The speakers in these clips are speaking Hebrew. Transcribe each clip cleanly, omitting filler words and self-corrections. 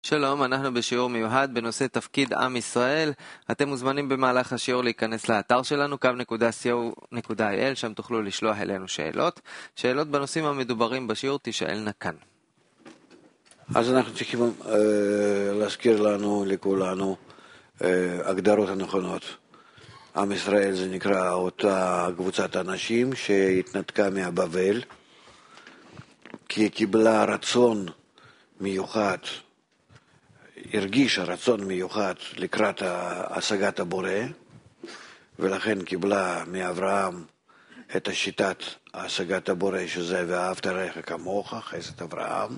שלום, אנחנו בשיעור מיוחד בנושא תפקיד עם ישראל. אתם מוזמנים במהלך השיעור להיכנס לאתר שלנו, kav.co.il, שם תוכלו לשלוח אלינו שאלות. שאלות בנושאים המדוברים בשיעור תשאלנה כאן. אז אנחנו צריכים להזכיר לנו, לכולנו, הגדרות הנכונות. עם ישראל זה נקרא אותה קבוצת אנשים שהתנתקה מהבבל, כי קיבלה רצון מיוחד, הרגישה רצון מיוחד לקראת השגת הבורא, ולכן קיבלה מאברהם את השיטת השגת הבורא, שזה ואהבת רעך כמוך, חסד אברהם,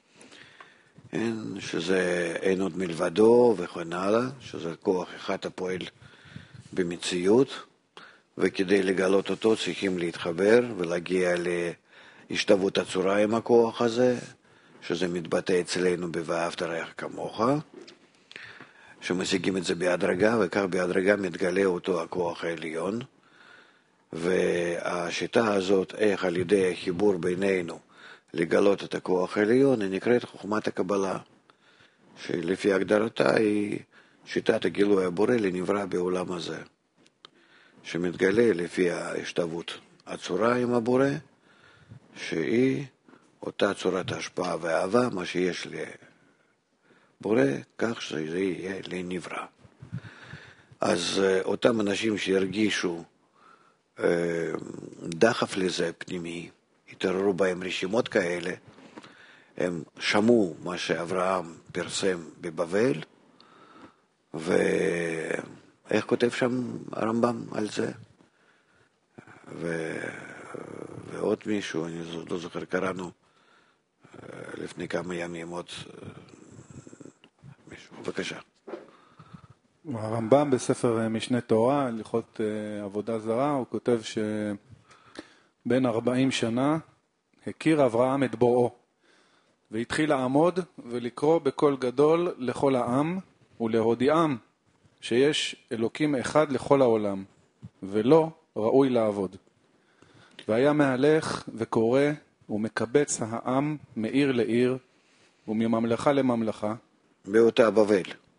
שזה אין עוד מלבדו וכן הלאה, שזה כוח אחד הפועל במציאות, וכדי לגלות אותו צריכים להתחבר ולהגיע להשתוות הצורה עם הכוח הזה, שזה מתבטא אצלנו ב"ואהבת רעך כמוך", שמשיגים את זה בהדרגה, וכך בהדרגה מתגלה אותו הכוח העליון. והשיטה הזאת, איך על ידי החיבור בינינו לגלות את הכוח העליון, היא נקראת חוכמת הקבלה, שלפי הגדרתה היא שיטת הגילוי הבורא לנברא בעולם הזה, שמתגלה לפי ההשתוות הצורה עם הבורא, שהיא אותה צורת השפעה ואהבה, מה שיש לבורא, כך שזה יהיה לנברא. אז אותם אנשים שהרגישו דחף לזה פנימי, התעוררו בהם רשימות כאלה, הם שמעו מה שאברהם פרסם בבבל, ואיך כותב שם הרמב"ם על זה? ועוד מישהו, אני לא זוכר, קראנו לפני כמה ימים עוד מישהו. בבקשה. הרמב"ם בספר משנה תורה, הלכות עבודה זרה, הוא כותב שבין 40 שנה הכיר אברהם את בוראו, והתחיל לעמוד ולקרוא בקול גדול לכל העם, ולהודיעם שיש אלוקים אחד לכל העולם, ולא ראוי לעבוד. והיה מהלך וקורא ומקבץ העם מעיר לעיר ומממלכה לממלכה, באותה בבל,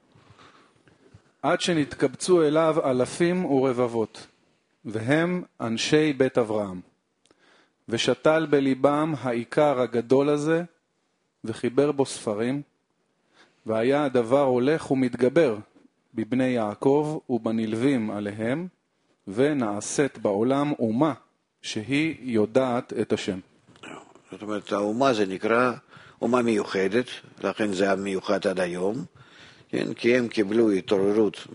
עד שנתקבצו אליו אלפים ורבבות, והם אנשי בית אברהם. ושתל בליבם העיקר הגדול הזה, וחיבר בו ספרים, והיה הדבר הולך ומתגבר בבני יעקב ובנלווים עליהם, ונעשית בעולם אומה שהיא יודעת את השם. זאת אומרת, האומה זה נקרא אומה מיוחדת, לכן זה עם מיוחד עד היום, כן? כי הם קיבלו התעוררות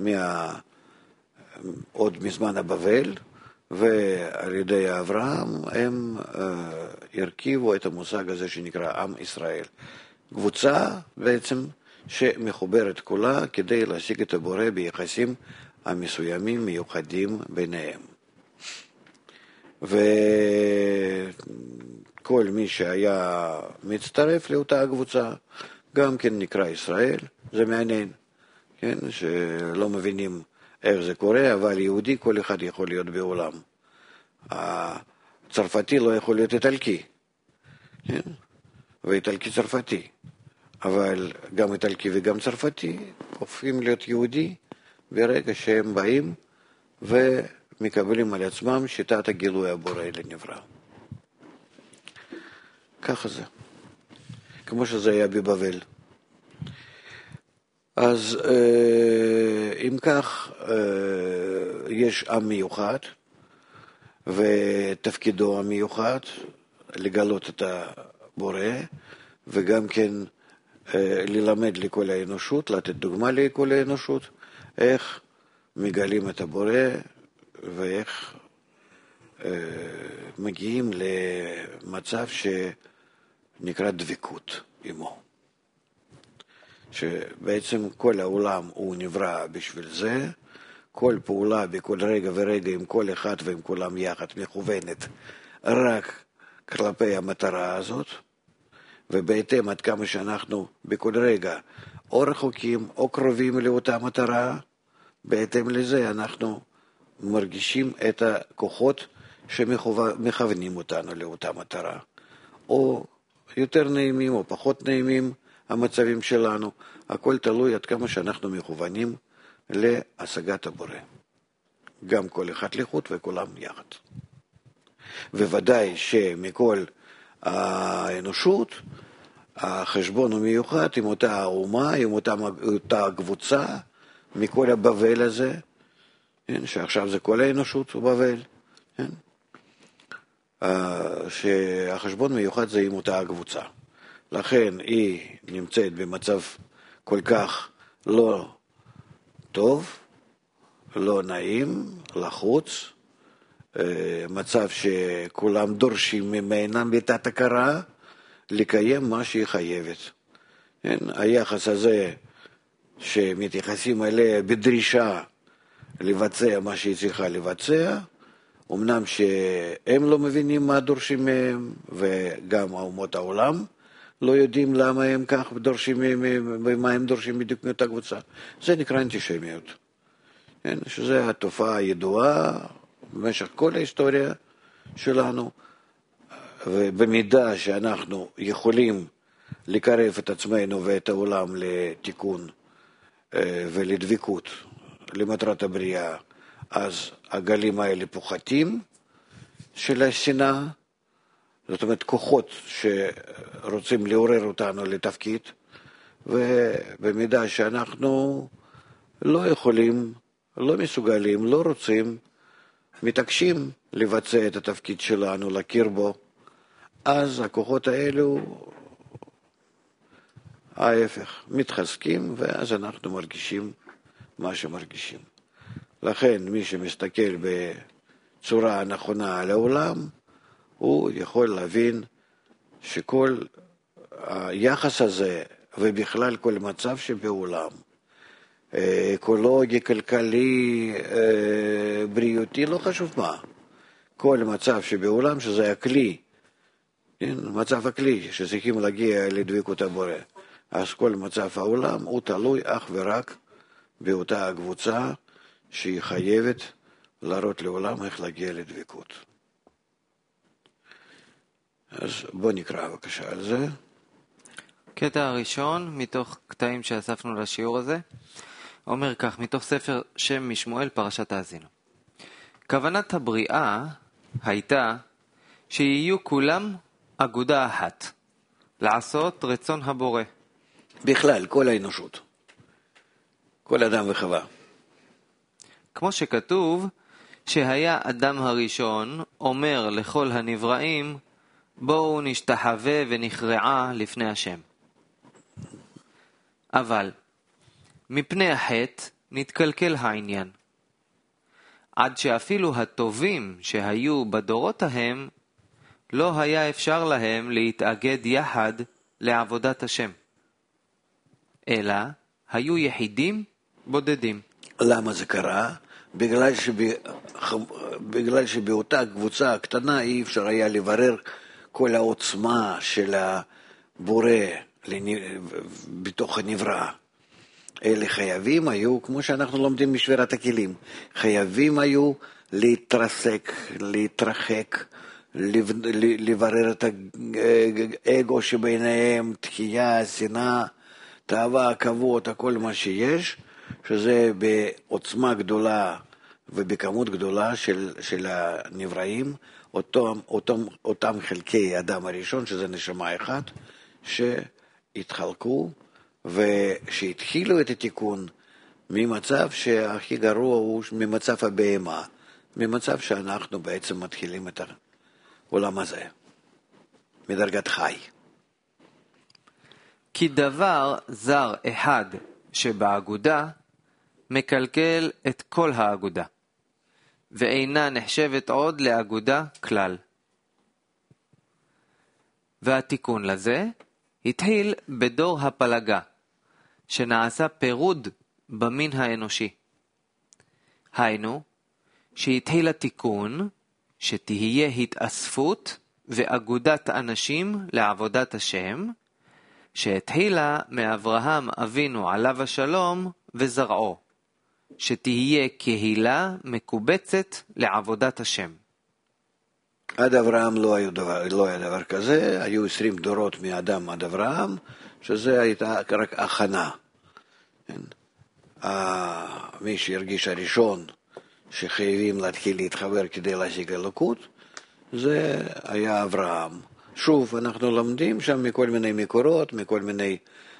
עוד מזמן הבבל, ועל ידי אברהם הם הרכיבו את המושג הזה שנקרא עם ישראל. קבוצה בעצם שמחוברת כולה כדי להשיג את הבורא ביחסים המסוימים מיוחדים ביניהם. וכל מי שהיה מצטרף לאותה הקבוצה גם כן נקרא ישראל. זה מעניין, כן? שלא מבינים איך זה קורה, אבל יהודי כל אחד יכול להיות בעולם. הצרפתי לא יכול להיות איטלקי, כן? ואיטלקי צרפתי, אבל גם איטלקי וגם צרפתי הופכים להיות יהודי ברגע שהם באים ומקבלים על עצמם שיטת הגילוי הבורא לנברא. ככה זה, כמו שזה היה בבבל. אז אם כך, יש עם מיוחד, ותפקידו המיוחד לגלות את הבורא, וגם כן ללמד לכל האנושות, לתת דוגמה לכל האנושות, איך מגלים את הבורא, ואיך מגיעים למצב שנקרא דבקות עמו. שבעצם כל העולם הוא נברא בשביל זה, כל פעולה בכל רגע ורגע עם כל אחד ועם כולם יחד מכוונת רק כלפי המטרה הזאת, ובהתאם עד כמה שאנחנו בכל רגע או רחוקים או קרובים לאותה מטרה, בהתאם לזה אנחנו מרגישים את הכוחות שמכוונים אותנו לאותה מטרה, או יותר נעימים או פחות נעימים המצבים שלנו, הכל תלוי עד כמה שאנחנו מכוונים להשגת הבורא. גם כל אחד לחוד וכולם יחד. וודאי שמכל האנושות, החשבון הוא מיוחד עם אותה אומה, עם אותה קבוצה, מכל הבבל הזה, כן? שעכשיו זה כל האנושות הוא בבל, כן? שהחשבון מיוחד זה עם אותה קבוצה. לכן היא נמצאת במצב כל כך לא טוב, לא נעים, לחוץ, מצב שכולם דורשים ממנה בתת הכרה לקיים מה שהיא חייבת. כן? היחס הזה שמתייחסים אליה בדרישה לבצע מה שהיא צריכה לבצע, אמנם שהם לא מבינים מה דורשים מהם, וגם אומות העולם לא יודעים למה הם כך דורשים מהם, ומה הם דורשים בדיוק מאותה קבוצה. זה נקרא אנטישמיות. כן? שזו התופעה הידועה במשך כל ההיסטוריה שלנו, ובמידה שאנחנו יכולים לקרב את עצמנו ואת העולם לתיקון ולדבקות למטרת הבריאה, אז הגלים האלה פוחתים של השנאה, זאת אומרת כוחות שרוצים לעורר אותנו לתפקיד, ובמידה שאנחנו לא יכולים, לא מסוגלים, לא רוצים, מתעקשים לבצע את התפקיד שלנו, להכיר בו, אז הכוחות האלו ההפך, מתחזקים, ואז אנחנו מרגישים מה שמרגישים. לכן מי שמסתכל בצורה הנכונה על העולם, הוא יכול להבין שכל היחס הזה, ובכלל כל מצב שבעולם, אקולוגי, כלכלי, בריאותי, לא חשוב מה. כל מצב שבעולם שזה הכלי, מצב הכלי שצריכים להגיע לדבקות הבורא. אז כל מצב העולם הוא תלוי אך ורק באותה הקבוצה שהיא חייבת להראות לעולם איך להגיע לדבקות. אז בוא נקרא בבקשה על זה. קטע הראשון מתוך קטעים שאספנו לשיעור הזה אומר כך, מתוך ספר שם משמואל פרשת האזינו. כוונת הבריאה הייתה שיהיו כולם אגודה אחת, לעשות רצון הבורא. בכלל, כל האנושות, כל אדם וחווה. כמו שכתוב שהיה אדם הראשון אומר לכל הנבראים, בואו נשתחווה ונכרעה לפני השם. אבל מפני החטא נתקלקל העניין, עד שאפילו הטובים שהיו בדורות ההם, לא היה אפשר להם להתאגד יחד לעבודת השם, אלא היו יחידים בודדים. למה זה קרה? בגלל שבאותה קבוצה הקטנה אי אפשר היה לברר כל העוצמה של הבורא בתוך הנברא. אלה חייבים היו, כמו שאנחנו לומדים משבירת הכלים, חייבים היו להתרסק, להתרחק, לברר את האגו שביניהם, תחייה, שנאה, תאווה, כבוד, הכל מה שיש, שזה בעוצמה ובכמות גדולה של הנבראים, אותם חלקי האדם הראשון, שזה נשמה אחד, שהתחלקו ושהתחילו את התיקון ממצב שהכי גרוע הוא ממצב הבהמה, ממצב שאנחנו בעצם מתחילים את העולם הזה, מדרגת חי. כי דבר זר אחד שבאגודה מקלקל את כל האגודה, ואינה נחשבת עוד לאגודה כלל. והתיקון לזה התחיל בדור הפלגה, שנעשה פירוד במין האנושי. היינו, שהתחיל התיקון שתהיה התאספות ואגודת אנשים לעבודת השם, שהתחילה מאברהם אבינו עליו השלום וזרעו, שתהיה קהילה מקובצת לעבודת השם. עד אברהם לא היה דבר כזה, היו 20 דורות מאדם עד אברהם, שזה הייתה רק הכנה. מי שהרגיש הראשון שחייבים להתחיל להתחבר כדי להשיג אלוקות, זה היה אברהם. שוב, אנחנו לומדים שם מכל מיני מקורות, מכל מיני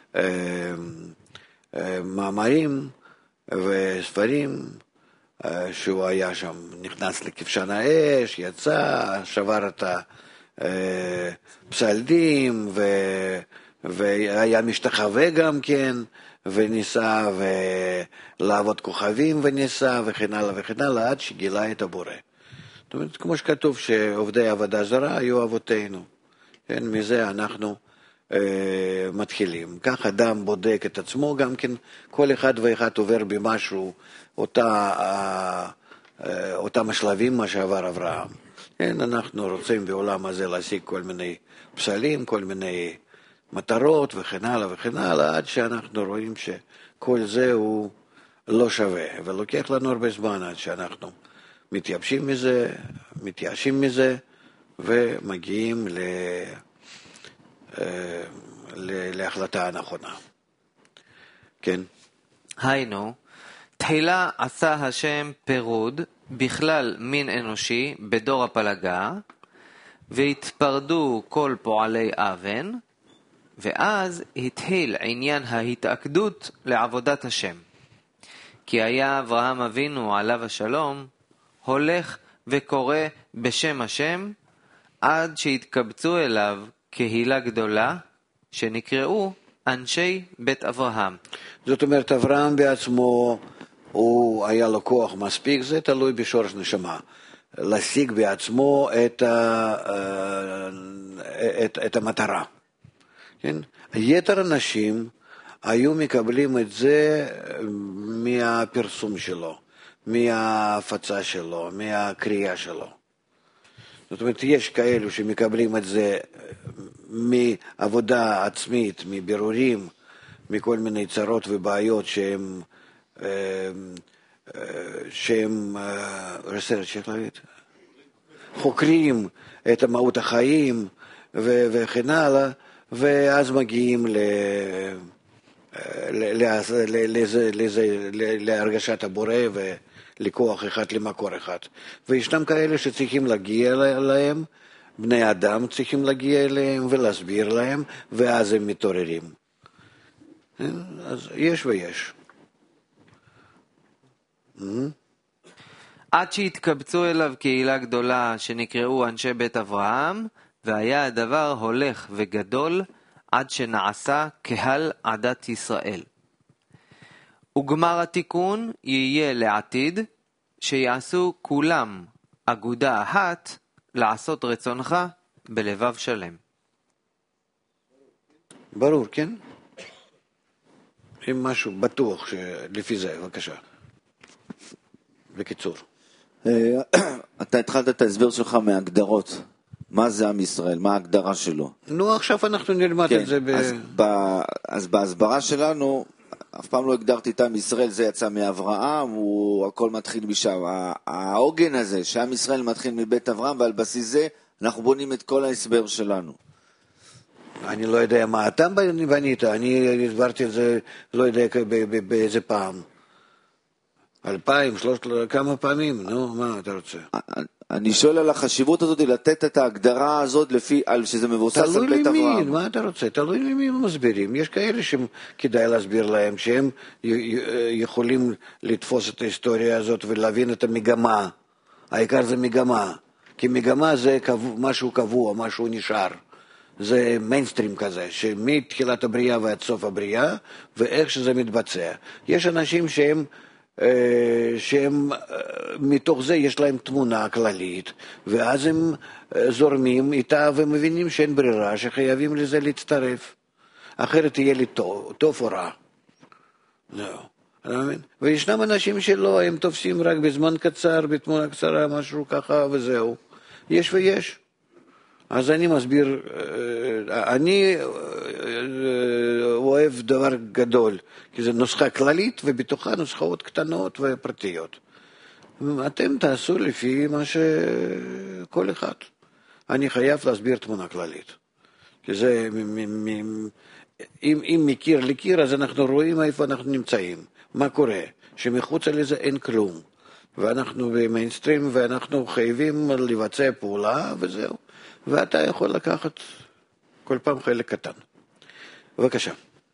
מאמרים וספרים, שהוא היה שם, נכנס לכבשן האש, יצא, שבר את הפסלדים, והיה משתחווה גם כן, וניסה לעבוד כוכבים וניסה, וכן הלאה וכן הלאה, עד שגילה את הבורא. זאת אומרת, כמו שכתוב שעובדי עבודה זרה היו אבותינו. כן, מזה אנחנו מתחילים. כך אדם בודק את עצמו, גם כן כל אחד ואחד עובר במשהו, אותם השלבים מה שעבר אברהם. כן, אנחנו רוצים בעולם הזה להשיג כל מיני פסלים, כל מיני מטרות וכן הלאה וכן הלאה, עד שאנחנו רואים שכל זה הוא לא שווה, ולוקח לנו הרבה זמן עד שאנחנו מתייבשים מזה, מתייאשים מזה, ומגיעים להחלטה הנכונה. כן. היינו, תחילה עשה השם פירוד בכלל מין אנושי בדור הפלגה, והתפרדו כל פועלי אבן, ואז התחיל עניין ההתאקדות לעבודת השם. כי היה אברהם אבינו עליו השלום, הולך וקורא בשם השם, עד שהתקבצו אליו קהילה גדולה, שנקראו אנשי בית אברהם. זאת אומרת, אברהם בעצמו, הוא היה לו כוח מספיק, זה תלוי בשורש נשמה, להשיג בעצמו את המטרה. כן? יתר אנשים היו מקבלים את זה מהפרסום שלו, מההפצה שלו, מהקריאה שלו. זאת אומרת, יש כאלו שמקבלים את זה מעבודה עצמית, מבירורים, מכל מיני צרות ובעיות שהם חוקרים את מהות החיים וכן הלאה, ואז מגיעים להרגשת הבורא ולכוח אחד, למקור אחד. וישנם כאלה שצריכים להגיע להם, בני אדם צריכים להגיע אליהם ולהסביר להם, ואז הם מתעוררים. אז יש ויש. עד שהתקבצו אליו קהילה גדולה שנקראו אנשי בית אברהם, והיה הדבר הולך וגדול עד שנעשה קהל עדת ישראל. וגמר התיקון יהיה לעתיד, שיעשו כולם אגודה אחת לעשות רצונך בלבב שלם. ברור, כן? אם משהו בטוח שלפי זה, בבקשה. בקיצור. אתה התחלת את ההסבר שלך מהגדרות. מה זה עם ישראל? מה ההגדרה שלו? נו, עכשיו אנחנו נלמד את זה. אז בהסברה שלנו, אף פעם לא הגדרתי את עם ישראל, זה יצא מאברהם, הכל מתחיל משם. העוגן הזה, שעם ישראל מתחיל מבית אברהם, ועל בסיס זה אנחנו בונים את כל ההסבר שלנו. אני לא יודע מה אתה בנית, אני הסברתי את זה, לא יודע באיזה פעם. 2000, 300, כמה פעמים, נו, מה אתה רוצה? אני שואל על החשיבות הזאת, לתת את ההגדרה הזאת לפי, שזה מבוסס על בית אברהם. תלוי למי, מה אתה רוצה? תלוי למי הם מסבירים. יש כאלה שכדאי להסביר להם, שהם יכולים לתפוס את ההיסטוריה הזאת ולהבין את המגמה. העיקר זה מגמה, כי מגמה זה משהו קבוע, משהו נשאר. זה מיינסטרים כזה, שמתחילת הבריאה ועד סוף הבריאה, ואיך שזה מתבצע. יש אנשים שהם מתוך זה יש להם תמונה כללית, ואז הם זורמים איתה ומבינים שאין ברירה, שחייבים לזה להצטרף. אחרת יהיה לי טוב או רע. וישנם אנשים שלא, הם תופסים רק בזמן קצר, בתמונה קצרה, משהו ככה וזהו. יש ויש. אז אני מסביר, אני אוהב דבר גדול, כי זה נוסחה כללית ובתוכה נוסחאות קטנות ופרטיות. אתם תעשו לפי מה שכל אחד. אני חייב להסביר תמונה כללית. כי זה אם מקיר לקיר, אז אנחנו רואים איפה אנחנו נמצאים. מה קורה? שמחוץ לזה אין כלום. ואנחנו במיינסטרים, ואנחנו חייבים לבצע פעולה, וזהו. ואתה יכול לקחת כל פעם חלק קטן. בבקשה.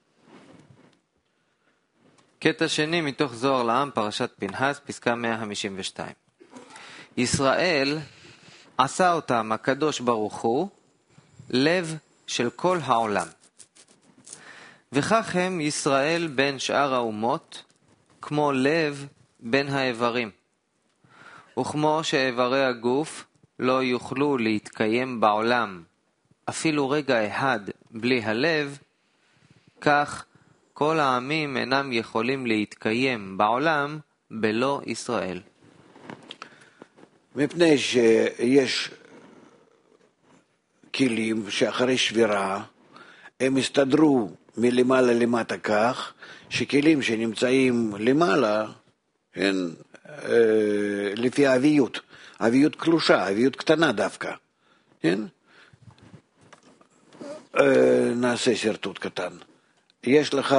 קטע שני מתוך זוהר לעם, פרשת פנחס, פסקה 152. ישראל עשה אותם הקדוש ברוך הוא לב של כל העולם. וכך הם ישראל בין שאר האומות, כמו לב בין האיברים. וכמו שאיברי הגוף לא יוכלו להתקיים בעולם אפילו רגע אחד בלי הלב, כך כל העמים אינם יכולים להתקיים בעולם בלא ישראל. מפני שיש כלים שאחרי שבירה הם הסתדרו מלמעלה למטה כך שכלים שנמצאים למעלה הם לפי האביות, אביות קלושה, אביות קטנה דווקא, כן? נעשה שרטוט קטן. יש לך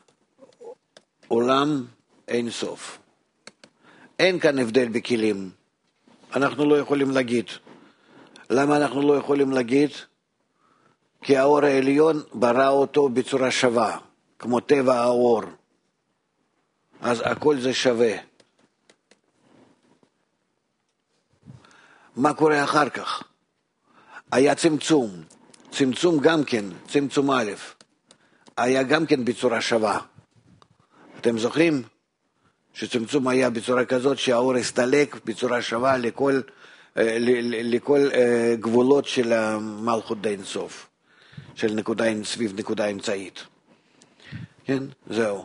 עולם אין סוף. אין כאן הבדל בכלים. אנחנו לא יכולים להגיד. למה אנחנו לא יכולים להגיד? כי האור העליון ברא אותו בצורה שווה, כמו טבע האור. אז הכל זה שווה. מה קורה אחר כך? היה צמצום. צמצום גם כן, צמצום א', היה גם כן בצורה שווה. אתם זוכרים? שצמצום היה בצורה כזאת שהאור הסתלק בצורה שווה לכל גבולות של המלכות די אינסוף, של נקודה סביב נקודה אמצעית. כן? זהו.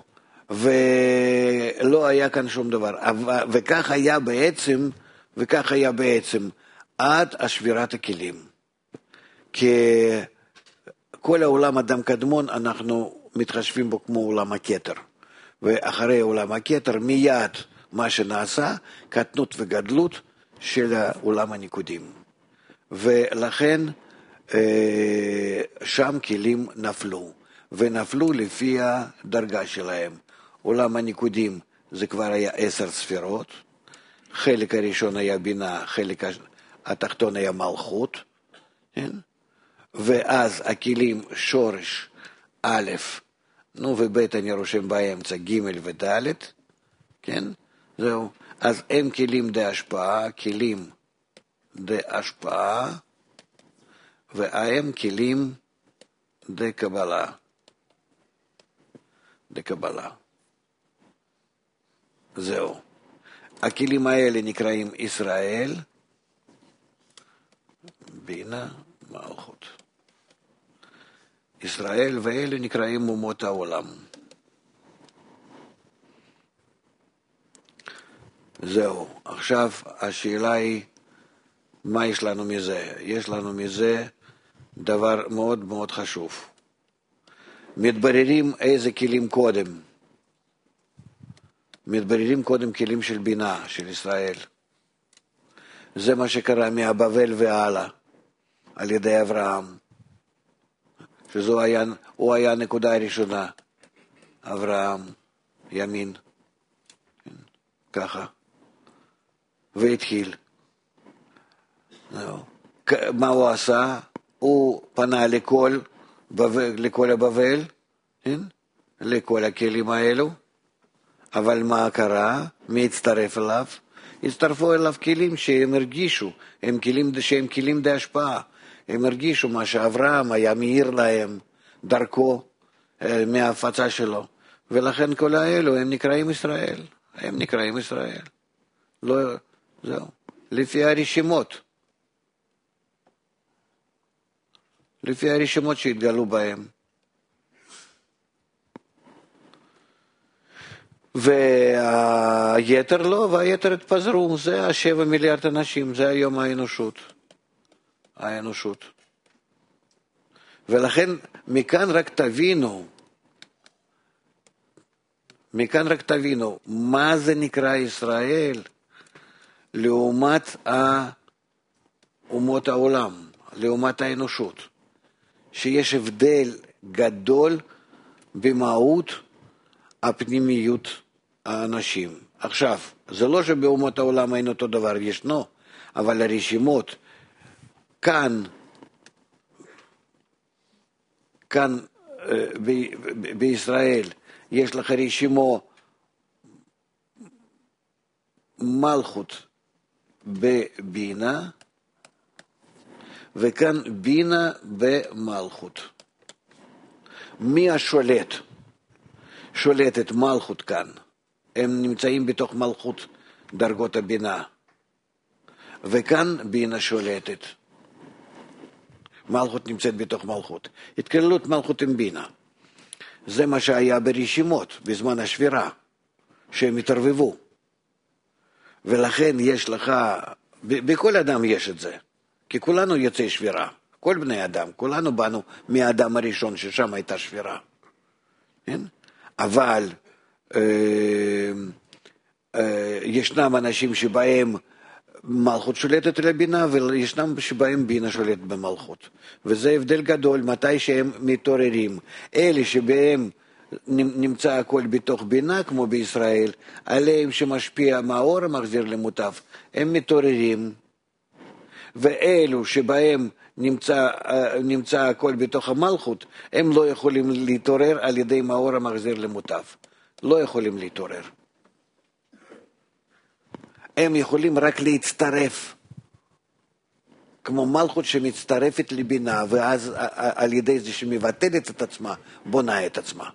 ולא היה כאן שום דבר. וכך היה בעצם עד השבירת הכלים. כי כל העולם אדם קדמון אנחנו מתחשבים בו כמו עולם הכתר. ואחרי עולם הכתר מיד מה שנעשה, קטנות וגדלות של עולם הניקודים. ולכן שם כלים נפלו, ונפלו לפי הדרגה שלהם. עולם הניקודים זה כבר היה 10 ספירות, חלק הראשון היה בינה, חלק התחתון היה מלכות, כן? ואז הכלים שורש א', וב' אני רושם באמצע ג' וד', כן? זהו. אז הם כלים די השפעה, כלים די השפעה, והם כלים די קבלה. די קבלה. זהו. הכלים האלה נקראים ישראל, בינה, מלכות. ישראל ואלה נקראים אומות העולם. זהו. עכשיו השאלה היא, מה יש לנו מזה? יש לנו מזה דבר מאוד מאוד חשוב. מתבררים איזה כלים קודם. מתבררים קודם כלים של בינה, של ישראל. זה מה שקרה מהבבל והלאה, על ידי אברהם. שהוא היה הנקודה הראשונה. אברהם, ימין. ככה. והתחיל. מה הוא עשה? הוא פנה לכל הבבל, לכל הכלים האלו, אבל מה קרה? מי הצטרף אליו? הצטרפו אליו כלים שהם הרגישו, הם כלים די השפעה, הם הרגישו מה שאברהם היה מאיר להם דרכו מההפצה שלו, ולכן כל האלו הם נקראים ישראל, הם נקראים ישראל. לא, זהו, לפי הרשימות. לפי הרשימות שהתגלו בהם. והיתר לא, והיתר התפזרו, זה 7 מיליארד אנשים, זה היום האנושות. ולכן מכאן רק תבינו, מה זה נקרא ישראל לעומת אומות העולם, לעומת האנושות. שיש הבדל גדול במהות הפנימיות האנשים. עכשיו, זה לא שבאומות העולם אין אותו דבר, ישנו, אבל הרשימות כאן בישראל יש לך רשימו מלכות בבינה, וכאן בינה במלכות. מי השולט? שולטת מלכות כאן. הם נמצאים בתוך מלכות דרגות הבינה. וכאן בינה שולטת. מלכות נמצאת בתוך מלכות. התקללות מלכות עם בינה. זה מה שהיה ברשימות בזמן השבירה, שהם התערבבו. ולכן יש לך, בכל אדם יש את זה. כי כולנו יוצאי שבירה. כל בני אדם. כולנו באנו מהאדם הראשון ששם הייתה שבירה. כן? אבל ישנם אנשים שבהם מלכות שולטת על הבינה, וישנם שבהם בינה שולטת במלכות. וזה הבדל גדול מתי שהם מתעוררים. אלה שבהם נמצא הכל בתוך בינה, כמו בישראל, עליהם שמשפיע מהאור המחזיר למוטב, הם מתעוררים. ואלו שבהם נמצא הכל בתוך המלכות, הם לא יכולים להתעורר על ידי מאור המחזיר למוטב. לא יכולים להתעורר. הם יכולים רק להצטרף, כמו מלכות שמצטרפת לבינה, ואז על ידי זה שמבטלת את עצמה, בונה את עצמה.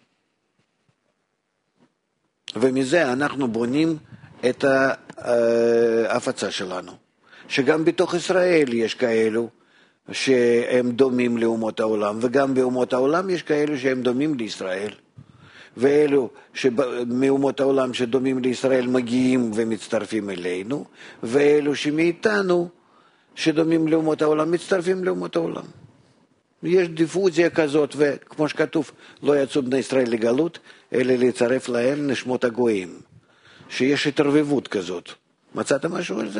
ומזה אנחנו בונים את ההפצה שלנו. שגם בתוך ישראל יש כאלו שהם דומים לאומות העולם, וגם באומות העולם יש כאלו שהם דומים לישראל. ואלו מאומות העולם שדומים לישראל מגיעים ומצטרפים אלינו, ואלו שמאיתנו שדומים לאומות העולם מצטרפים לאומות העולם. יש דיפוזיה כזאת, וכמו שכתוב, לא יצאו בני ישראל לגלות, אלא לצרף להם נשמות הגויים. שיש התערבבות כזאת. מצאת משהו על זה?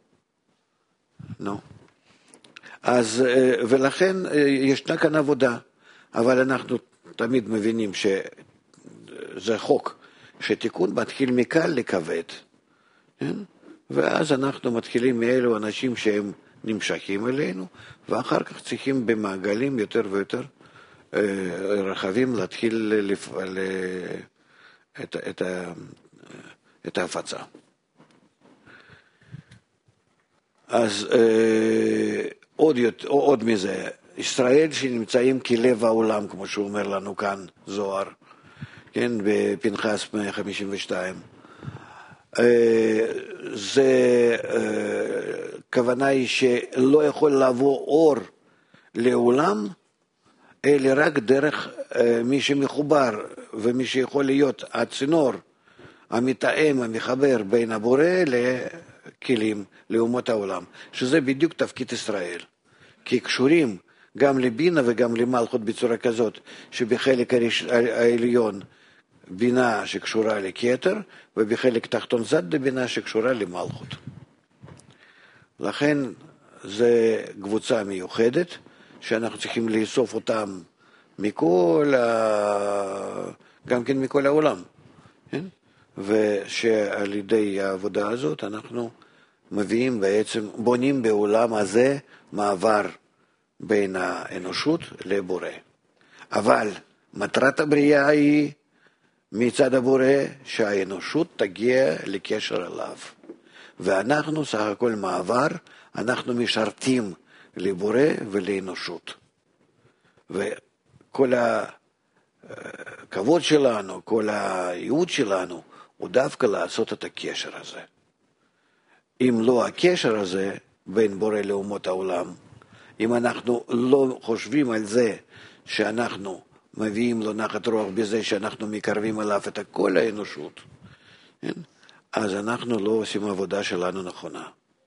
לא. אז, ולכן ישנה כאן עבודה, אבל אנחנו תמיד מבינים שזה חוק, שתיקון מתחיל מקל לכבד, כן? ואז אנחנו מתחילים מאלו אנשים שהם נמשכים אלינו, ואחר כך צריכים במעגלים יותר ויותר רחבים להתחיל לפעול את ההפצה. אז עוד מזה, ישראל שנמצאים כלב העולם, כמו שהוא אומר לנו כאן זוהר, כן, בפנחס 152, זה כוונה היא שלא יכול לעבור אור לעולם, אלא רק דרך מי שמחובר, ומי שיכול להיות הצינור, המתאם, המחבר בין הבורא לכלים, לאומות העולם, שזה בדיוק תפקיד ישראל. כי קשורים גם לבינה וגם למלכות בצורה כזאת, שבחלק העליון בינה שקשורה לכתר, ובחלק תחתון זד בינה שקשורה למלכות. לכן זה קבוצה מיוחדת, שאנחנו צריכים לאסוף אותם גם כן מכל העולם. כן? ושעל ידי העבודה הזאת אנחנו מביאים בעצם, בונים בעולם הזה מעבר בין האנושות לבורא. אבל מטרת הבריאה היא מצד הבורא שהאנושות תגיע לקשר אליו. ואנחנו סך הכל מעבר, אנחנו משרתים לבורא ולאנושות. וכל הכבוד שלנו, כל הייעוד שלנו, הוא דווקא לעשות את הקשר הזה. אם לא הקשר הזה בין בורא לאומות העולם, אם אנחנו לא חושבים על זה שאנחנו מביאים לו נחת רוח בזה שאנחנו מקרבים אליו את כל האנושות, כן? אז אנחנו לא עושים עבודה שלנו נכונה.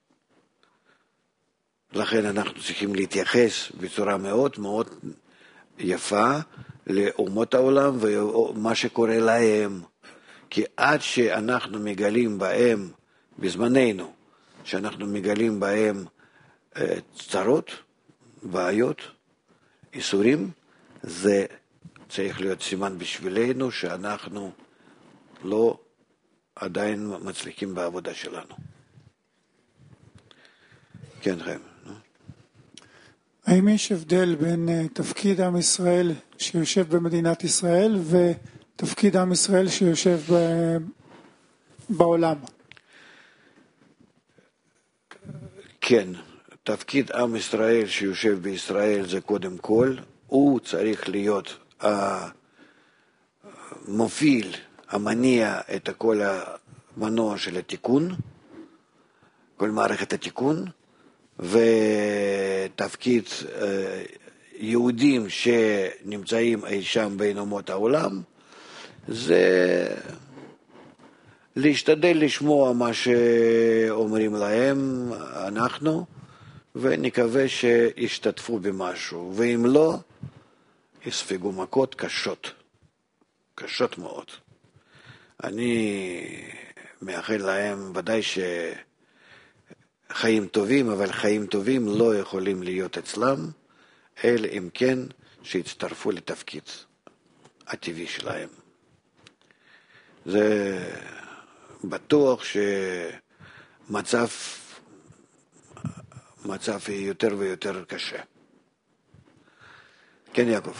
לכן אנחנו צריכים להתייחס בצורה מאוד מאוד יפה לאומות העולם ומה שקורה להם. כי עד שאנחנו מגלים בהם, בזמננו, שאנחנו מגלים בהם צרות, בעיות, איסורים, זה צריך להיות סימן בשבילנו שאנחנו לא עדיין מצליחים בעבודה שלנו. כן, חיים. האם יש הבדל בין תפקיד עם ישראל שיושב במדינת ישראל ותפקיד עם ישראל שיושב בעולם? כן, תפקיד עם ישראל שיושב בישראל זה קודם כל, הוא צריך להיות המוביל, המניע את כל המנוע של התיקון, כל מערכת התיקון, ותפקיד יהודים שנמצאים אי שם בין אומות העולם, זה להשתדל לשמוע מה שאומרים להם אנחנו, ונקווה שישתתפו במשהו, ואם לא, יספגו מכות קשות, קשות מאוד. אני מאחל להם ודאי שחיים טובים, אבל חיים טובים לא יכולים להיות אצלם, אלא אם כן שיצטרפו לתפקיד הטבעי שלהם. זה בטוח שמצב יהיה יותר ויותר קשה. כן, יעקב.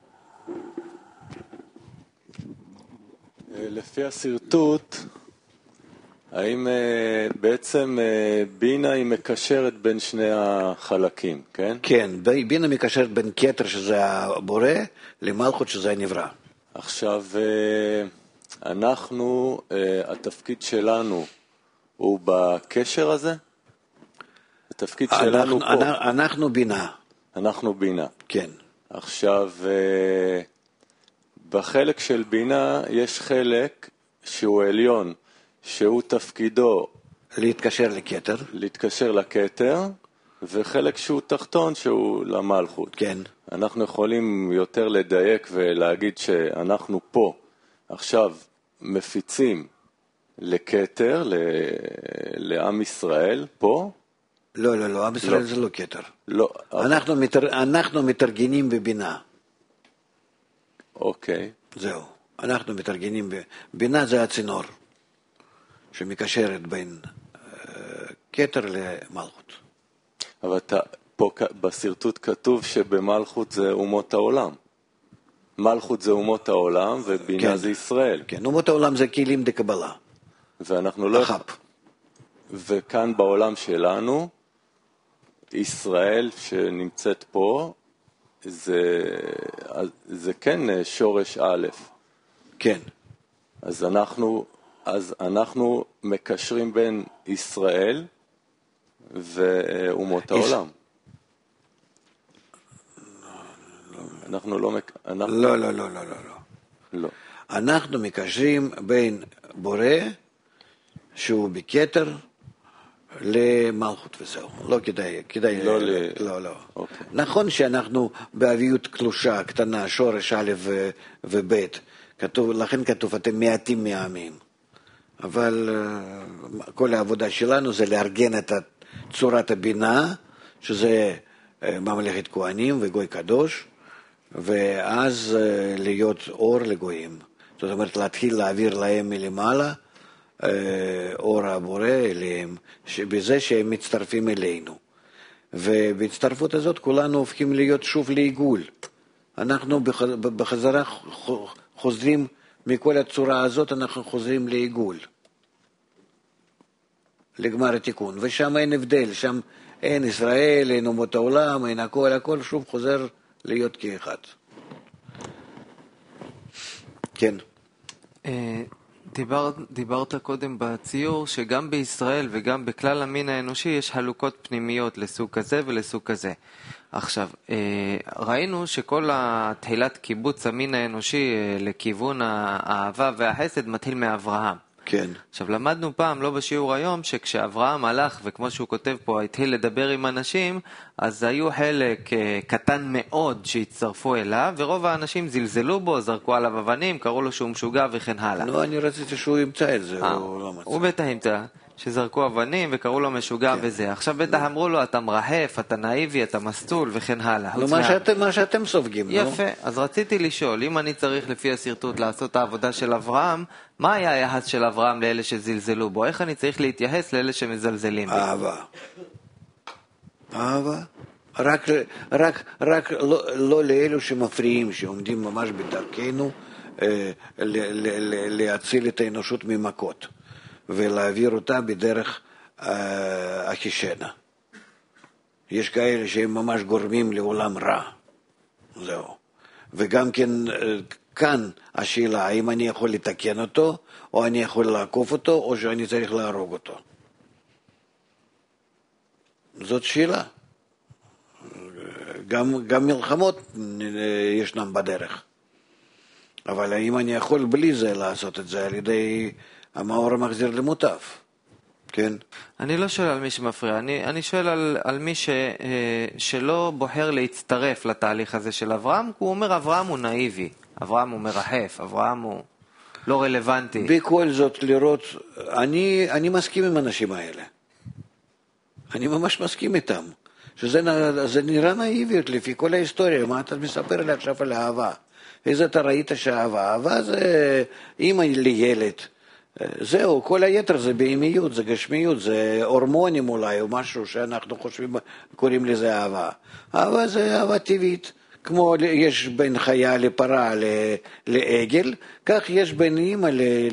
לפי הסרטוט, האם בעצם בינה היא מקשרת בין שני החלקים, כן? כן, בינה מקשרת בין כתר שזה הבורא למלכות שזה הנברא. עכשיו, אנחנו, התפקיד שלנו הוא בקשר הזה? התפקיד שלנו פה. אנחנו בינה. אנחנו בינה. כן. עכשיו, בחלק של בינה יש חלק שהוא עליון, שהוא תפקידו להתקשר לכתר. להתקשר לכתר, וחלק שהוא תחתון שהוא למלכות. כן. אנחנו יכולים יותר לדייק ולהגיד שאנחנו פה עכשיו מפיצים לכתר, לעם ישראל, פה. לא, עם ישראל זה לא כתר. לא. אנחנו מתארגנים בבינה. אוקיי. זהו, אנחנו מתארגנים בבינה, זה הצינור שמקשרת בין כתר למלכות. אבל פה בסרטוט כתוב שבמלכות זה אומות העולם. מלכות זה אומות העולם ובינה כן, זה ישראל. כן, אומות העולם זה כלים דקבלה. ואנחנו לא... אחת. וכאן בעולם שלנו, ישראל שנמצאת פה, זה כן שורש א'. כן. אז אנחנו מקשרים בין ישראל ואומות העולם. אנחנו לא... לא. אנחנו מקשרים בין בורא, שהוא בכתר, למלכות וזהו. לא כדאי... לא. אוקיי. נכון שאנחנו באביות קלושה, קטנה, שורש א' וב', לכן כתוב, אתם מעטים מהעמים. אבל כל העבודה שלנו זה לארגן את צורת הבינה, שזה ממלכת כהנים וגוי קדוש, ואז להיות אור לגויים. זאת אומרת, להתחיל להעביר להם מלמעלה, אור הבורא אליהם, בזה שהם מצטרפים אלינו. ובהצטרפות הזאת כולנו הופכים להיות שוב לעיגול. אנחנו בחזרה חוזרים, מכל הצורה הזאת אנחנו חוזרים לעיגול. לגמר התיקון. ושם אין הבדל, שם אין ישראל, אין אומות העולם, אין הכל שוב חוזר להיות כאחד. כן. דיברת קודם בציור שגם בישראל וגם בכלל המין האנושי יש חלוקות פנימיות לסוג כזה ולסוג כזה. עכשיו, ראינו שכל התחילת קיבוץ המין האנושי לכיוון האהבה והחסד מתחיל מאברהם. כן. עכשיו, למדנו פעם, לא בשיעור היום, שכשאברהם הלך, וכמו שהוא כותב פה, התחיל לדבר עם אנשים, אז היו חלק קטן מאוד שהצטרפו אליו, ורוב האנשים זלזלו בו, זרקו עליו אבנים, קראו לו שהוא משוגע וכן הלאה. לא, אני רציתי שהוא ימצא את זה, הוא לא מצא. הוא בטח ימצא. שזרקו אבנים וקראו לו משוגע וזה. עכשיו בטח אמרו לו, אתה מרחף, אתה נאיבי, אתה מסטול וכן הלאה. מה שאתם סופגים, יפה, אז רציתי לשאול, אם אני צריך לפי הסרטוט לעשות את העבודה של אברהם, מה היה היחס של אברהם לאלה שזלזלו בו? איך אני צריך להתייחס לאלה שמזלזלים בי? אהבה. רק לא לאלו שמפריעים, שעומדים ממש בדרכנו להציל את האנושות ממכות ולהעביר אותה בדרך אחישנה. יש כאלה שהם ממש גורמים לעולם רע. זהו. וגם כן כאן השאלה, האם אני יכול לתקן אותו, או אני יכול לעקוף אותו, או שאני צריך להרוג אותו. זאת שאלה. גם מלחמות ישנם בדרך. אבל האם אני יכול בלי זה לעשות את זה על ידי המאור המחזיר למוטב? כן. אני לא שואל על מי שמפריע, אני שואל על מי שלא בוחר להצטרף לתהליך הזה של אברהם, הוא אומר אברהם הוא נאיבי, אברהם הוא מרחף, אברהם הוא לא רלוונטי. בכל זאת לראות, אני מסכים עם האנשים האלה. אני ממש מסכים איתם. שזה נראה נאיביות לפי כל ההיסטוריה. מה אתה מספר לי עכשיו על אהבה? איזה אתה ראית שאהבה? אהבה זה אמא לילד. זהו, כל היתר זה בהמיות, זה גשמיות, זה הורמונים אולי, או משהו שאנחנו חושבים, קוראים לזה אהבה. אהבה זה אהבה טבעית. כמו יש בין חיה לפרה לעגל, כך יש בין אמא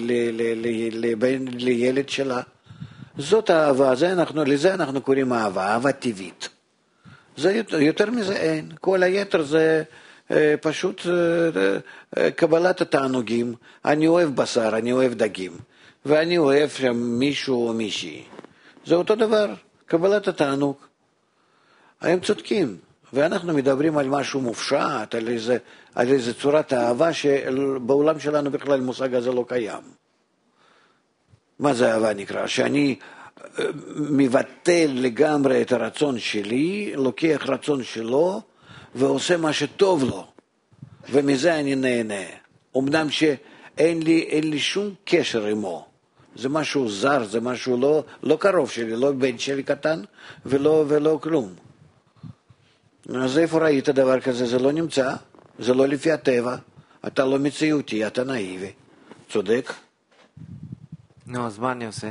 לילד שלה. זאת האהבה, לזה אנחנו קוראים אהבה, אהבה טבעית. זה יותר מזה אין. כל היתר זה פשוט קבלת התענוגים. אני אוהב בשר, אני אוהב דגים, ואני אוהב שם מישהו או מישהי. זה אותו דבר, קבלת התענוג. הם צודקים, ואנחנו מדברים על משהו מופשט, על איזה צורת אהבה שבעולם שלנו בכלל מושג הזה לא קיים. מה זה אהבה נקרא? שאני מבטל לגמרי את הרצון שלי, לוקח רצון שלו ועושה מה שטוב לו, ומזה אני נהנה. אמנם שאין לי שום קשר עמו, זה משהו זר, זה משהו לא קרוב שלי, לא בן שלי קטן ולא כלום. אז איפה ראית דבר כזה? זה לא נמצא, זה לא לפי הטבע, אתה לא מציאותי, אתה נאיבי. צודק? נו, אז מה אני עושה?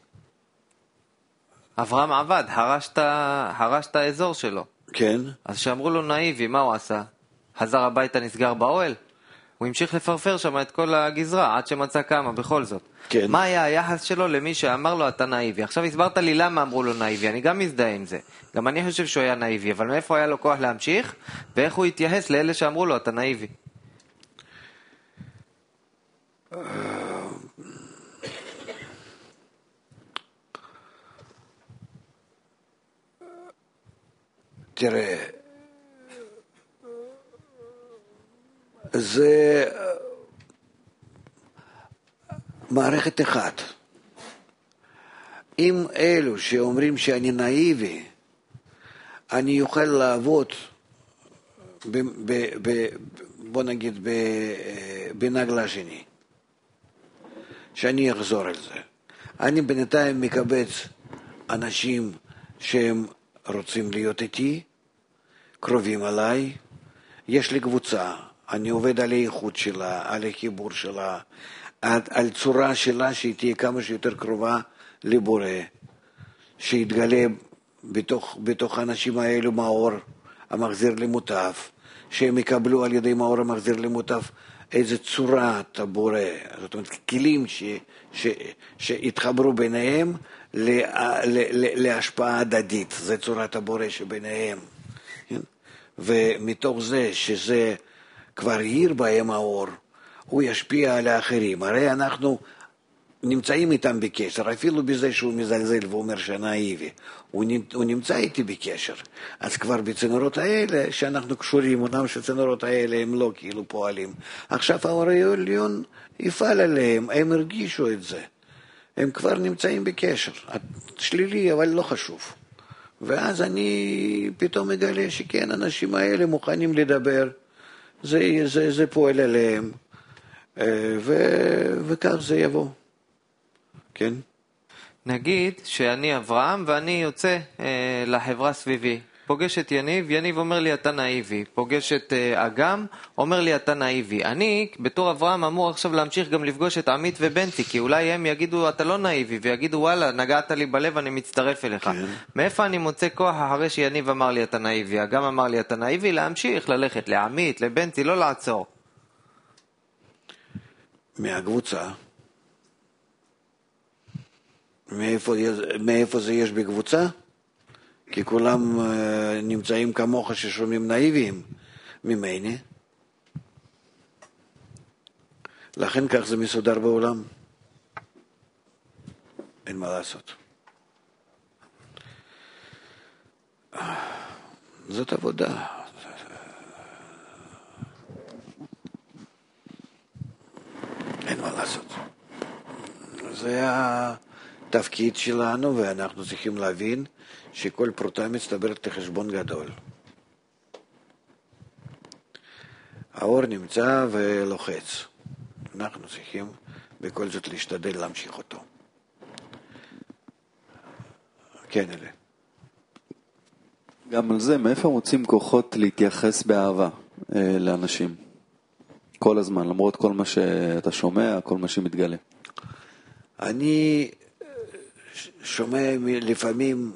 אברהם עבד, הרש את האזור שלו. כן. אז שאמרו לו נאיבי, מה הוא עשה? חזר הביתה, נסגר באוהל? הוא המשיך לפרפר שם את כל הגזרה, עד שמצא כמה, בכל זאת. כן. מה היה היחס שלו למי שאמר לו אתה נאיבי? עכשיו הסברת לי למה אמרו לו נאיבי, אני גם מזדהה עם זה. גם אני חושב שהוא היה נאיבי, אבל מאיפה היה לו כוח להמשיך? ואיך הוא התייחס לאלה שאמרו לו אתה נאיבי? תראה, זה מערכת אחת. אם אלו שאומרים שאני נאיבי, אני אוכל לעבוד, בוא נגיד, בנגלה שני, שאני אחזור על זה. אני בינתיים מקבץ אנשים שהם רוצים להיות איתי, קרובים עליי, יש לי קבוצה, אני עובד על האיכות שלה, על החיבור שלה, על צורה שלה שהיא תהיה כמה שיותר קרובה לבורא, שיתגלה בתוך האנשים האלו מאור המחזיר למוטב, שהם יקבלו על ידי מאור המחזיר למוטב איזה צורת הבורא, זאת אומרת כלים שהתחברו ביניהם להשפעה הדדית, זה צורת הבורא שביניהם. ומתוך זה שזה כבר ייר בהם האור, הוא ישפיע על האחרים. הרי אנחנו נמצאים איתם בקשר, אפילו בזה שהוא מזלזל ואומר שנאיבי, הוא נמצא איתי בקשר. אז כבר בצינורות האלה שאנחנו קשורים, אומנם שצינורות האלה הם לא כאילו פועלים. עכשיו האור העליון יפעל עליהם, הם הרגישו את זה. הם כבר נמצאים בקשר, שלילי אבל לא חשוב. ואז אני פתאום מגלה שכן, האנשים האלה מוכנים לדבר, זה פועל עליהם, וכך זה יבוא. כן? נגיד שאני אברהם ואני יוצא לחברה סביבי. פוגש את יניב, יניב אומר לי אתה נאיבי. פוגש את אגם, אומר לי אתה נאיבי. אני בתור אברהם אמור עכשיו להמשיך גם לפגוש את עמית ובנצי, כי אולי הם יגידו אתה לא נאיבי, ויגידו וואלה נגעת לי בלב אני מצטרף אליך. כן. מאיפה אני מוצא כוח אחרי שיניב אמר לי אתה נאיבי, אגם אמר לי אתה נאיבי, להמשיך ללכת לעמית, לבנצי, לא לעצור. מהקבוצה. מאיפה זה יש בקבוצה? כי כולם נמצאים כמוך ששומעים נאיביים ממני. לכן כך זה מסודר בעולם. אין מה לעשות. זאת עבודה. אין מה לעשות. זה התפקיד שלנו, ואנחנו צריכים להבין שכל פרוטה מצטברת לחשבון גדול. האור נמצא ולוחץ. אנחנו צריכים בכל זאת להשתדל להמשיך אותו. כן, אלה. גם על זה, מאיפה מוצאים כוחות להתייחס באהבה לאנשים? כל הזמן, למרות כל מה שאתה שומע, כל מה שמתגלה. אני שומע לפעמים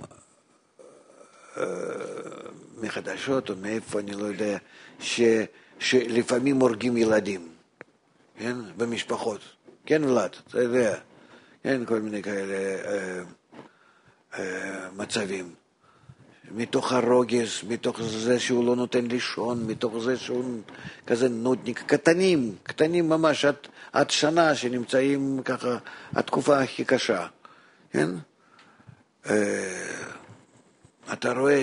מחדשות או מאיפה, אני לא יודע, שלפעמים הורגים ילדים, כן? במשפחות. כן, ולד, אתה יודע, כן, כל מיני כאלה מצבים. מתוך הרוגז, מתוך זה שהוא לא נותן לישון, מתוך זה שהוא כזה נודניק, קטנים ממש, עד שנה שנמצאים ככה, התקופה הכי קשה, כן? אתה רואה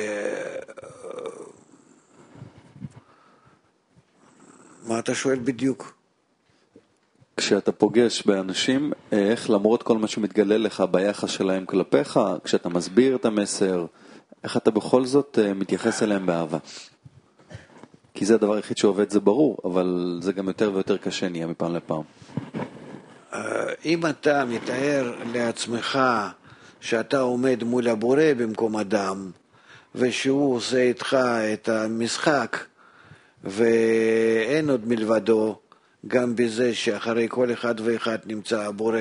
מה אתה שואל בדיוק? כשאתה פוגש באנשים, איך למרות כל מה שמתגלה לך ביחס שלהם כלפיך, כשאתה מסביר את המסר, איך אתה בכל זאת מתייחס אליהם באהבה? כי זה הדבר היחיד שעובד, זה ברור, אבל זה גם יותר ויותר קשה נהיה מפעם לפעם. אם אתה מתאר לעצמך שאתה עומד מול הבורא במקום אדם, ושהוא עושה איתך את המשחק, ואין עוד מלבדו, גם בזה שאחרי כל אחד ואחד נמצא הבורא,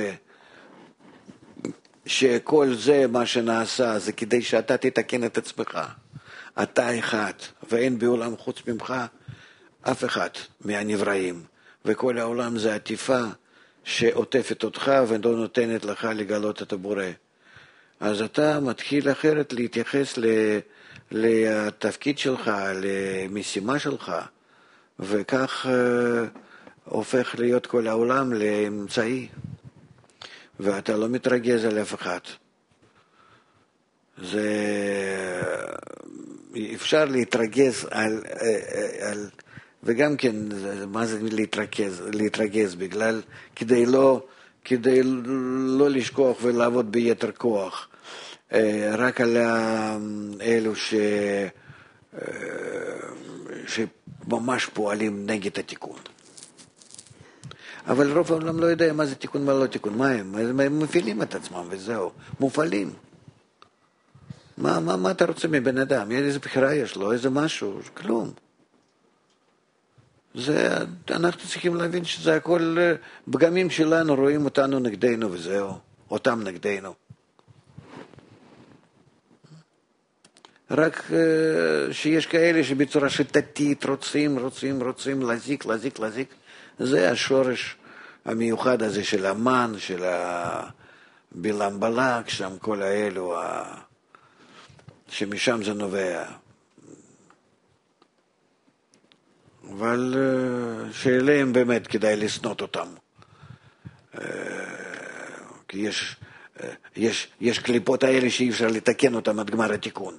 שכל זה מה שנעשה זה כדי שאתה תתקן את עצמך. אתה אחד, ואין בעולם חוץ ממך אף אחד מהנבראים, וכל העולם זה עטיפה שעוטפת אותך ולא נותנת לך לגלות את הבורא. אז אתה מתחיל אחרת להתייחס לתפקיד שלך, למשימה שלך, וכך הופך להיות כל העולם לאמצעי, ואתה לא מתרגז על אף אחד. זה אפשר להתרגז על וגם כן, מה זה להתרגז? בגלל, כדי לא לשכוח ולעבוד ביתר כוח, רק על אלו שממש פועלים נגד התיקון. אבל רוב העולם לא יודע מה זה תיקון ומה לא תיקון. מה הם מפעילים את עצמם וזהו, מופעלים. מה אתה רוצה מבן אדם? איזה בחירה יש לו, איזה משהו, כלום. אנחנו צריכים להבין שזה הכל פגמים שלנו, רואים אותנו נגדנו וזהו, אותם נגדנו. רק שיש כאלה שבצורה שיטתית רוצים להזיק, זה השורש המיוחד הזה של המן, של בלעם בלק, שם כל האלו, שמשם זה נובע. אבל שאליהם באמת כדאי לסנות אותם. כי יש קליפות האלה שאי אפשר לתקן אותם עד גמר התיקון.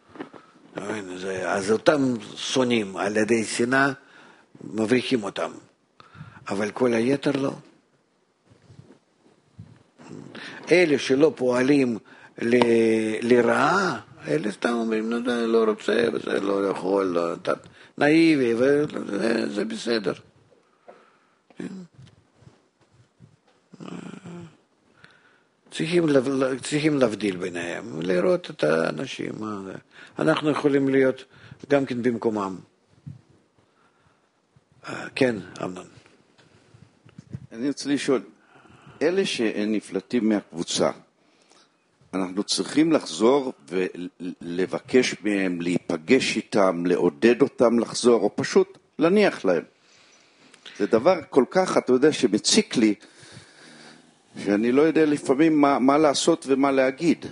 אז אותם שונאים על ידי שנאה, מבריחים אותם. אבל כל היתר לא. אלה שלא פועלים לרעה, אלה סתם אומרים, לא רוצה, וזה לא יכול, לא, נאיבי, וזה בסדר. צריכים להבדיל ביניהם, לראות את האנשים. אנחנו יכולים להיות גם כן במקומם. כן, אמנון. אני רוצה לשאול, אלה שנפלטים מהקבוצה, אנחנו צריכים לחזור ולבקש מהם, להיפגש איתם, לעודד אותם לחזור, או פשוט להניח להם. זה דבר כל כך, אתה יודע, שמציק לי, שאני לא יודע לפעמים מה לעשות ומה להגיד.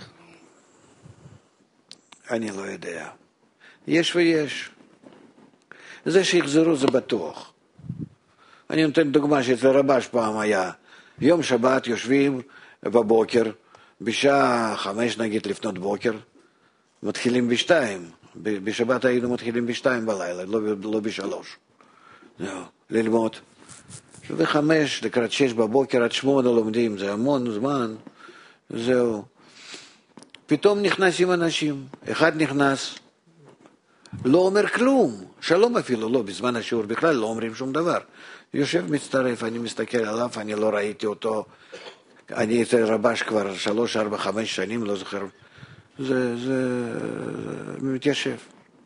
אני לא יודע. יש ויש. זה שיחזרו זה בטוח. אני נותן דוגמה שאצל רבש פעם היה. יום שבת יושבים בבוקר, בשעה 5 נגיד לפנות בוקר, מתחילים ב2. בשבת היינו מתחילים ב2 בלילה, לא ב3. ללמוד. ו5 לקראת 6 בבוקר עד 8 לומדים, זה המון זמן. זהו. פתאום נכנסים אנשים. אחד נכנס, לא אומר כלום. שלום אפילו, לא, בזמן השיעור בכלל לא אומרים שום דבר. יושב מצטרף, אני מסתכל עליו, אני לא ראיתי אותו. אני אצל רבש כבר 3, 4, 5 שנים, לא זוכר. זה מתיישב.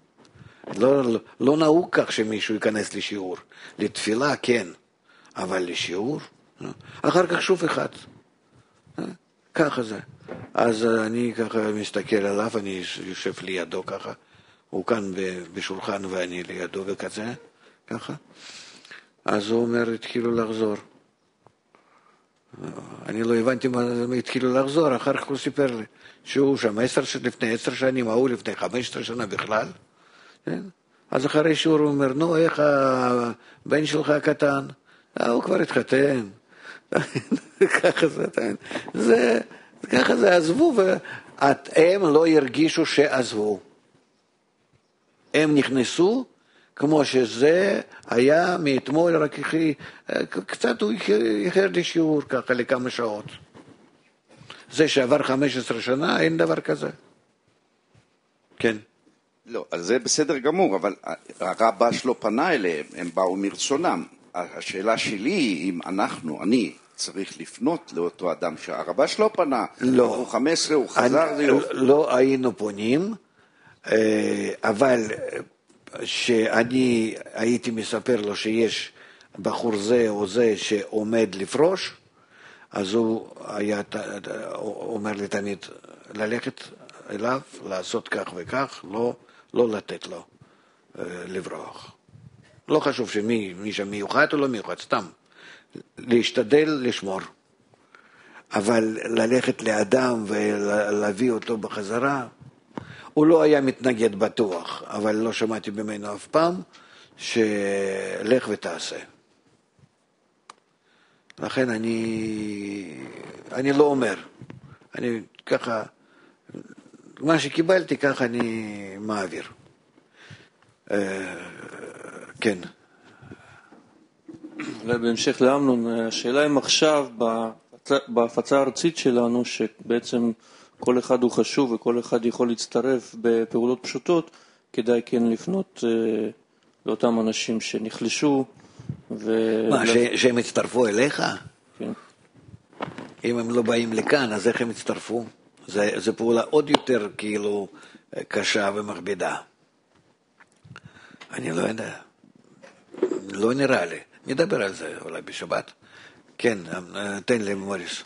לא נהוג כך שמישהו ייכנס לשיעור. לתפילה כן, אבל לשיעור? אחר כך שוב אחד. ככה זה. אז אני ככה מסתכל עליו, אני יושב לידו ככה. הוא כאן בשולחן ואני לידו וכזה, ככה. אז הוא אומר, התחילו לחזור. אני לא הבנתי מה התחילו לחזור, אחר כך הוא סיפר לי שהוא שם לפני 10 שנים, ההוא לפני 15 שנה בכלל. אז אחרי שיעור הוא אומר, נו, איך הבן שלך הקטן? הוא כבר התחתן. ככה זה עזבו, והם לא ירגישו שעזבו. הם נכנסו כמו שזה היה מאתמול, רק קצת הוא איחר לשיעור ככה לכמה שעות. זה שעבר 15 שנה, אין דבר כזה. כן. לא, אז זה בסדר גמור, אבל הרבש לא פנה אליהם, הם באו מרצונם. השאלה שלי, אם אני צריך לפנות לאותו אדם שהרבש לא פנה, לא. הוא 15, הוא חזר ליום. לא היינו פונים, אבל שאני הייתי מספר לו שיש בחור זה או זה שעומד לפרוש, אז הוא היה אומר לי תמיד ללכת אליו, לעשות כך וכך, לא לתת לו לברוח. לא חשוב שמי שמיוחד או לא מיוחד, סתם. להשתדל לשמור. אבל ללכת לאדם ולהביא אותו בחזרה, הוא לא היה מתנגד בטוח, אבל לא שמעתי ממנו אף פעם שלך ותעשה. לכן אני לא אומר. אני ככה, מה שקיבלתי ככה אני מעביר. כן. בהמשך לאמנון, השאלה אם עכשיו בהפצה הארצית שלנו, שבעצם כל אחד הוא חשוב וכל אחד יכול להצטרף בפעולות פשוטות, כדאי כן לפנות לאותם אנשים שנחלשו. מה, שהם יצטרפו אליך? כן. אם הם לא באים לכאן, אז איך הם יצטרפו? זה פעולה עוד יותר כאילו קשה ומכבידה. אני לא יודע. לא נראה לי. נדבר על זה אולי בשבת. כן, תן לי מוריס.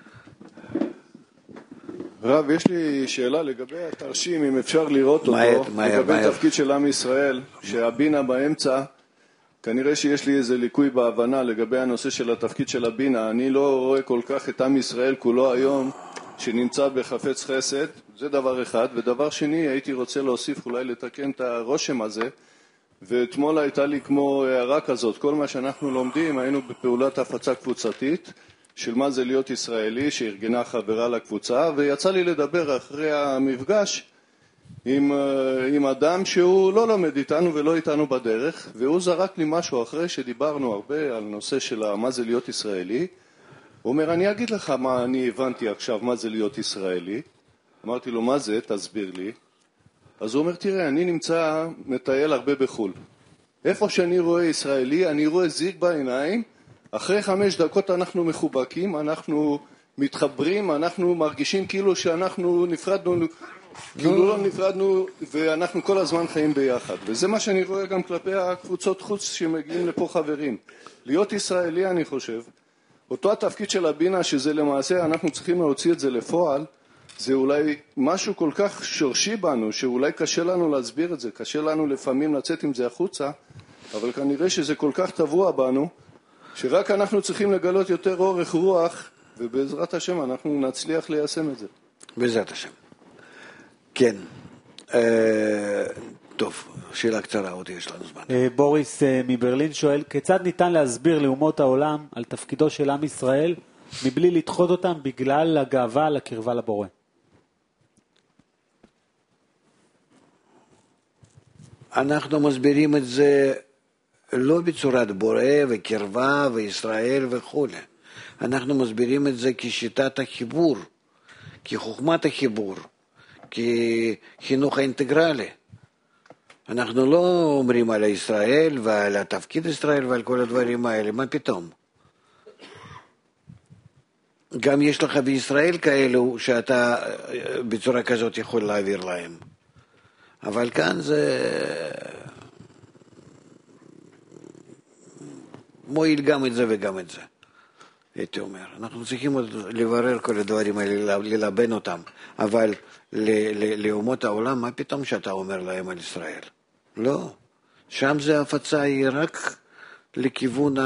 רב, יש לי שאלה לגבי התרשים, אם אפשר לראות אותו, לגבי תפקיד של עם ישראל, שהבינה באמצע, כנראה שיש לי איזה ליקוי בהבנה לגבי הנושא של התפקיד של הבינה. אני לא רואה כל כך את עם ישראל כולו היום שנמצא בחפץ חסד, זה דבר אחד. ודבר שני, הייתי רוצה להוסיף אולי לתקן את הרושם הזה, ואתמול הייתה לי כמו הערה כזאת, כל מה שאנחנו לומדים, היינו בפעולת הפצה קבוצתית של מה זה להיות ישראלי, שארגנה חברה לקבוצה, ויצא לי לדבר אחרי המפגש עם אדם שהוא לא לומד איתנו ולא איתנו בדרך, והוא זרק לי משהו אחרי שדיברנו הרבה על נושא של מה זה להיות ישראלי. הוא אומר, אני אגיד לך מה אני הבנתי עכשיו, מה זה להיות ישראלי. אמרתי לו, מה זה? תסביר לי. אז הוא אומר, תראה, אני נמצא מטייל הרבה בחול. איפה שאני רואה ישראלי, אני רואה זיק בעיניים, אחרי 5 דקות אנחנו מחובקים, אנחנו מתחברים, אנחנו מרגישים כאילו שאנחנו נפרדנו, כאילו לא נפרדנו, ואנחנו כל הזמן חיים ביחד. וזה מה שאני רואה גם כלפי הקבוצות חוץ שמגיעים לפה חברים. להיות ישראלי, אני חושב, אותו התפקיד של הבינה, שזה למעשה אנחנו צריכים להוציא את זה לפועל, זה אולי משהו כל כך שורשי בנו, שאולי קשה לנו להסביר את זה, קשה לנו לפעמים לצאת עם זה החוצה, אבל כנראה שזה כל כך טבוע בנו, שרק אנחנו צריכים לגלות יותר אורך רוח, ובעזרת השם אנחנו נצליח ליישם את זה. בעזרת השם. כן. טוב, שאלה קצרה, עוד יש לנו זמן. בוריס מברלין שואל, כיצד ניתן להסביר לאומות העולם על תפקידו של עם ישראל, מבלי לדחות אותם בגלל הגאווה על הקרבה לבורא? אנחנו מסבירים את זה לא בצורת בורא וקרבה וישראל וכו'. אנחנו מסבירים את זה כשיטת החיבור, כחוכמת החיבור, כחינוך האינטגרלי. אנחנו לא אומרים על ישראל ועל התפקיד ישראל ועל כל הדברים האלה, מה פתאום? גם יש לך בישראל כאלו שאתה בצורה כזאת יכול להעביר להם. אבל כאן זה מועיל גם את זה וגם את זה, הייתי אומר. אנחנו צריכים לברר כל הדברים האלה, ללבן אותם, אבל לאומות העולם, מה פתאום שאתה אומר להם על ישראל? לא. שם זה הפצה היא רק לכיוון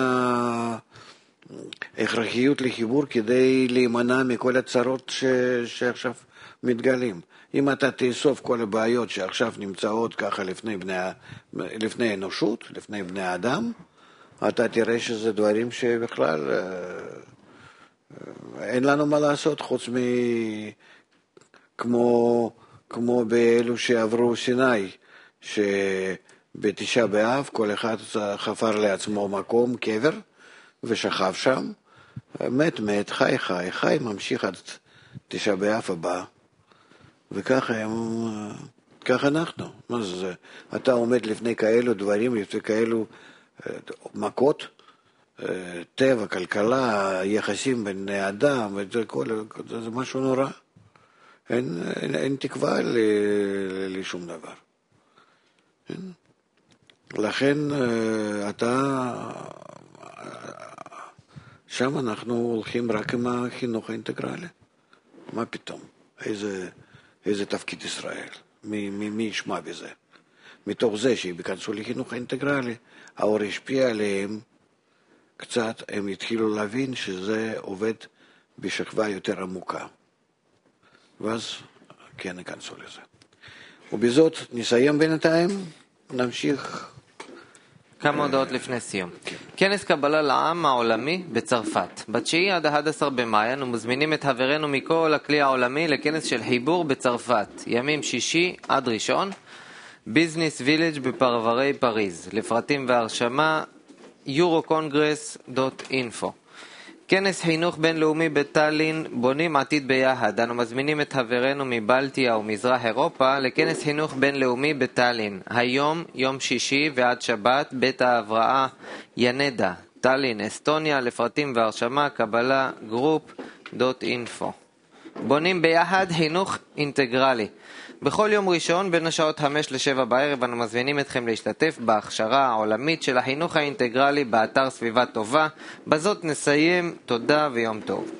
ההכרחיות לחיבור כדי להימנע מכל הצרות שעכשיו מתגלים. אם אתה תאסוף כל הבעיות שעכשיו נמצאות ככה לפני אנושות, לפני בני האדם, אתה תראה שזה דברים שבכלל אין לנו מה לעשות חוץ כמו באלו שעברו סיני, שבתשעה באב כל אחד חפר לעצמו מקום, קבר, ושכב שם, מת, חי, ממשיך עד תשעה באב הבא. וככה אנחנו. מה זה? אתה עומד לפני כאלו דברים, לפני כאלו מכות, טבע, כלכלה, יחסים בין אדם, זה משהו נורא. אין תקווה לשום דבר. לכן שם אנחנו הולכים רק עם החינוך האינטגרלי. מה פתאום? איזה תפקיד ישראל? מי ישמע בזה? מתוך זה שבכנסו לחינוך האינטגרלי, האור השפיע עליהם קצת, הם התחילו להבין שזה עובד בשכבה יותר עמוקה. ואז כן נכנסו לזה. ובזאת נסיים בינתיים, נמשיך. כמה הודעות לפני סיום. כנס קבלה לעם העולמי בצרפת. ב9 עד 11 במאי אנו מזמינים את חברינו מכל הכלי העולמי לכנס של חיבור בצרפת. ימים שישי עד ראשון, ביזנס וילג' בפרברי פריז. לפרטים והרשמה eurocongress.info. כנס חינוך בינלאומי בטלין, בונים עתיד ביחד. אנו מזמינים את חברינו מבלטיה ומזרח אירופה לכנס חינוך בינלאומי בטלין. היום, יום שישי ועד שבת, בית ההבראה ינדה, טלין, אסטוניה. לפרטים והרשמה קבלה group.info. בונים ביחד חינוך אינטגרלי. בכל יום ראשון בין השעות 5 ל-7 בערב אנו מזמינים אתכם להשתתף בהכשרה העולמית של החינוך האינטגרלי באתר סביבה טובה. בזאת נסיים, תודה ויום טוב.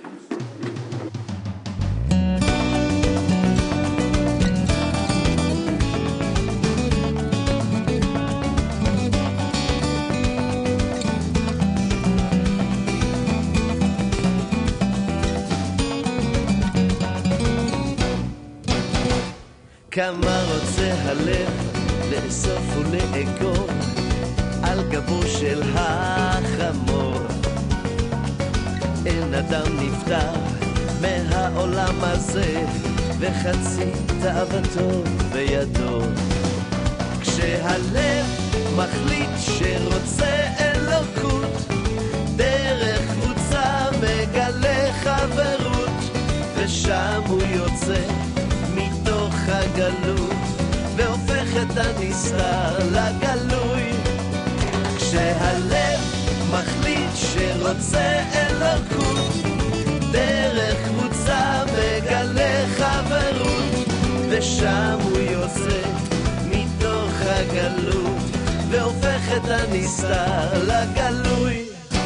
כמה רוצה הלב לאסוף ולאגור על גבו של החמור. אין אדם נפטר מהעולם הזה וחצי תאוותו בידו. כשהלב מחליט שרוצה אלוקות, דרך קבוצה מגלה חברות, ושם הוא יוצא מתוך הגלות והופך את הנסתר לגלוי. כשהלב מחליט שרוצה אלוקות, דרך ושם הוא יוצא מתוך הגלות והופך את הנסתר לגלוי.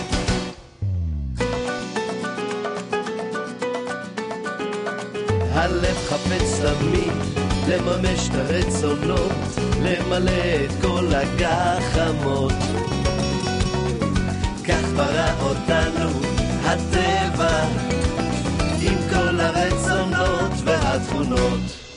הלב חפץ תמיד לממש את הרצונות, למלא את כל הגחמות. כך ברא אותנו הטבע עם כל הרצונות והתכונות.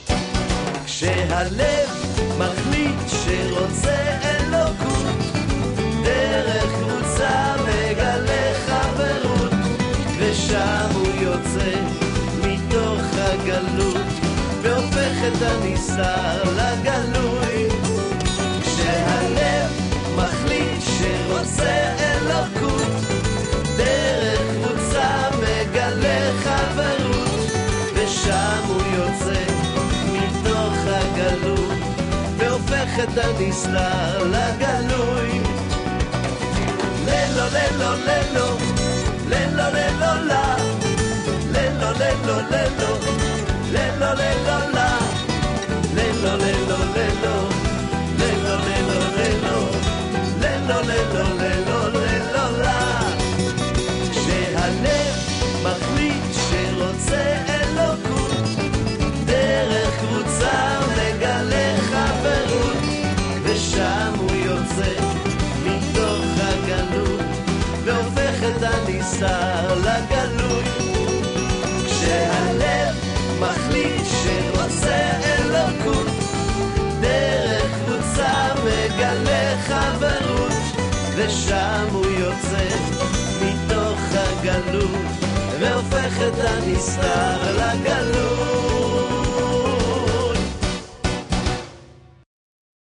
כשהלב מחליט שרוצה אלוקות, דרך קבוצה מגלה חברות, ושם הוא יוצא מתוך הגלות והופך את הנסתר לגלוי. כשהלב מחליט שרוצה אלוקות, דרך קבוצה מגלה חברות, ושם הוא יוצא מתוך הגלות והופך את הנסתר לגלוי. ללו ללו ללו ללו ללו לה, ללו ללו ללו ללו ללו לה, ללו ללו ללו ללו ללו ללו ללו ללו ללו לה. כשהלב מחליט שרוצה אלוקות, דרך קבוצה מגלה חברות, ושם הוא יוצא מתוך הגלות והופך את הנסתר לגלוי. כשהלב מחליט שרוצה אלוקות, דרך קבוצה מגלה חברות, ושם הוא יוצא מתוך הגלות והופך את הנסתר לגלוי.